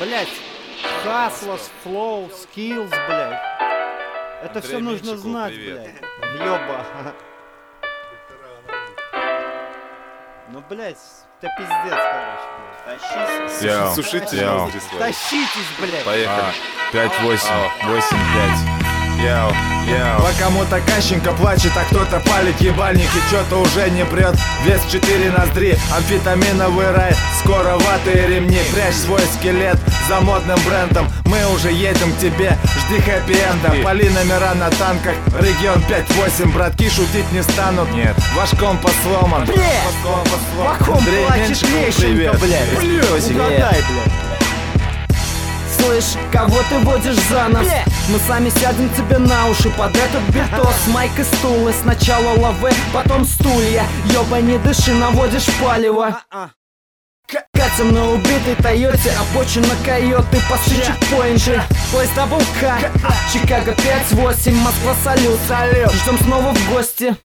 Блять, хаслос, флоу, скиллс, блять. Это все нужно знать, блять. Ёба. Ну, блять, это пиздец, короче, блядь. Тащись. Сушите ноздри свои. Тащитесь, блядь. Поехали. 5-8, 8-5. Яу, яу. По кому-то Кащенко плачет, а кто-то палит ебальник и что-то уже не прет. Вес 4 ноздри, амфетаминовый рай. Скоро ватые ремни, прячь свой скелет за модным брендом. Мы уже едем к тебе, жди хэппи-энда. Пали номера на танках, регион 5-8. Братки шутить не станут, нет. ваш компас сломан. Ваком плачет Лещенко, блядь. Угадай, блядь. Слышь, кого ты водишь за нас? Мы сами сядем тебе на уши под этот битос. Майк и стулы, сначала лавы, потом стулья. Ёба, не дыши, наводишь палево. Катим на убитой Тойоте, обочина койоты, пасы чекпоинты. Плейс дабл К, Чикаго 5-8, Москва салют. Ждем снова в гости.